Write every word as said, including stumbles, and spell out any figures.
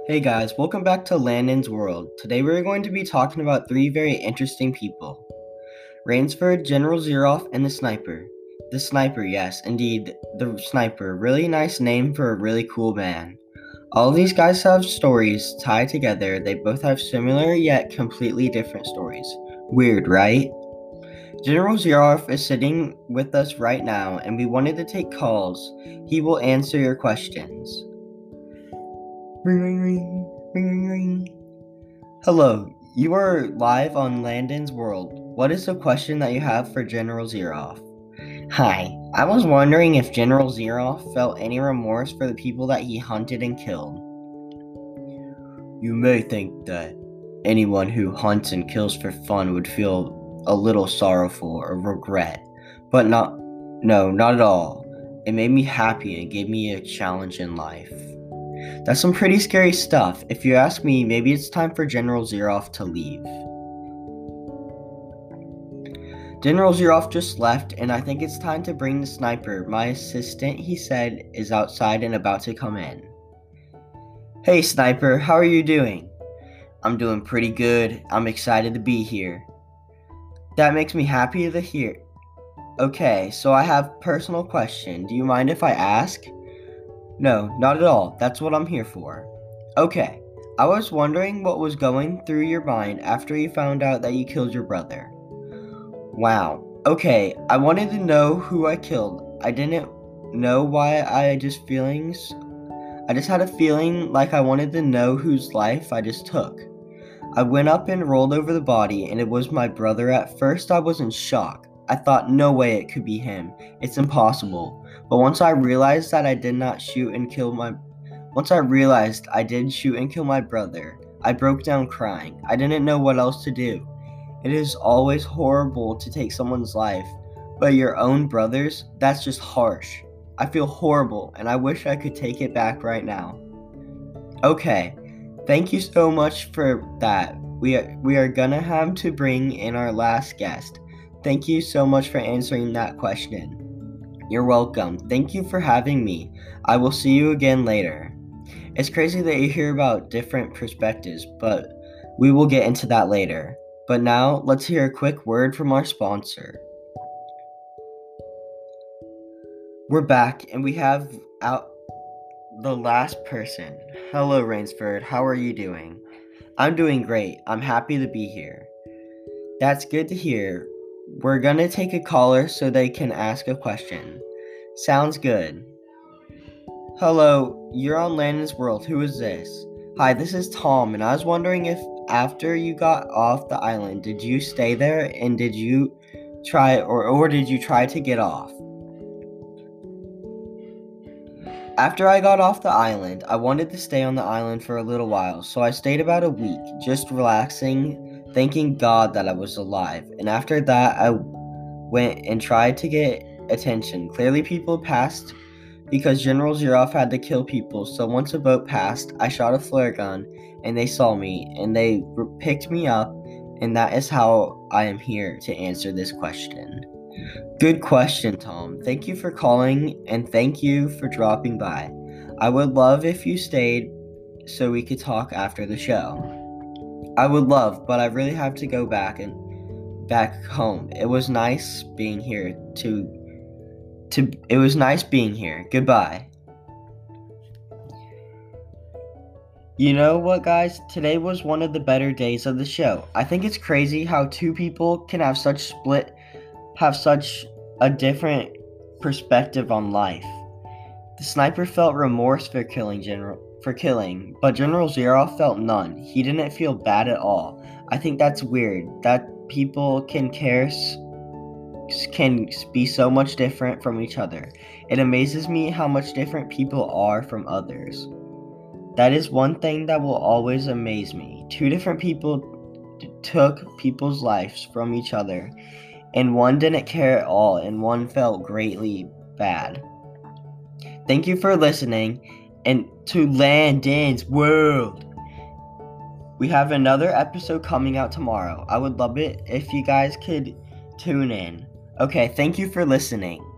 Hey guys, welcome back to Landon's World. Today we're going to be talking about three very interesting people. Rainsford, General Zeroff, and the Sniper. The Sniper, yes, indeed, the Sniper. Really nice name for a really cool man. All of these guys have stories tied together. They both have similar yet completely different stories. Weird, right? General Zeroff is sitting with us right now, and we wanted to take calls. He will answer your questions. Ring, ring, ring, ring, ring, ring. Hello, you are live on Landon's World. What is the question that you have for General Zeroff? Hi, I was wondering if General Zeroff felt any remorse for the people that he hunted and killed. You may think that anyone who hunts and kills for fun would feel a little sorrowful or regret, but not, no, not at all. It made me happy and gave me a challenge in life. That's some pretty scary stuff. If you ask me, maybe it's time for General Zeroff to leave. General Zeroff just left, and I think it's time to bring the Sniper. My assistant, he said, is outside and about to come in. Hey, Sniper, how are you doing? I'm doing pretty good. I'm excited to be here. That makes me happy to hear. Okay, so I have a personal question. Do you mind if I ask? No, not at all. That's what I'm here for. Okay, I was wondering what was going through your mind after you found out that you killed your brother. Wow. Okay, I wanted to know who I killed. I didn't know why. I just feelings. I just had a feeling like I wanted to know whose life I just took. I went up and rolled over the body, and it was my brother. At first, I was in shock. I thought, no way it could be him. It's impossible. But once I realized that I did not shoot and kill my... Once I realized I did shoot and kill my brother, I broke down crying. I didn't know what else to do. It is always horrible to take someone's life, but your own brother's, that's just harsh. I feel horrible, and I wish I could take it back right now. Okay, thank you so much for that. We are, we are gonna have to bring in our last guest. Thank you so much for answering that question. You're welcome. Thank you for having me. I will see you again later. It's crazy that you hear about different perspectives, but we will get into that later. But now, let's hear a quick word from our sponsor. We're back, and we have out the last person. Hello, Rainsford. How are you doing? I'm doing great. I'm happy to be here. That's good to hear. We're gonna take a caller so they can ask a question. Sounds good. Hello, you're on Landon's World. Who is this? Hi, this is Tom, and I was wondering if after you got off the island, did you stay there and did you try or, or did you try to get off? After I got off the island, I wanted to stay on the island for a little while, so I stayed about a week, just relaxing, thanking God that I was alive. And after that, I went and tried to get attention. Clearly, people passed because General Zeroff had to kill people, so once a boat passed, I shot a flare gun, and they saw me, and they picked me up, and that is how I am here to answer this question. Good question, Tom. Thank you for calling, and thank you for dropping by. I would love if you stayed so we could talk after the show. I would love, but I really have to go back and back home. It was nice being here to to it was nice being here. Goodbye. You know what, guys? Today was one of the better days of the show. I think it's crazy how two people can have such split have such a different perspective on life. The Sniper felt remorse for killing General for killing, but General Zeroff felt none. He didn't feel bad at all. I think that's weird that people can care can be so much different from each other. It amazes me how much different people are from others. That is one thing that will always amaze me. Two different people t- took people's lives from each other, and one didn't care at all, and one felt greatly bad. Thank you for listening, and to Landon's World. We have another episode coming out tomorrow. I would love it if you guys could tune in. Okay, thank you for listening.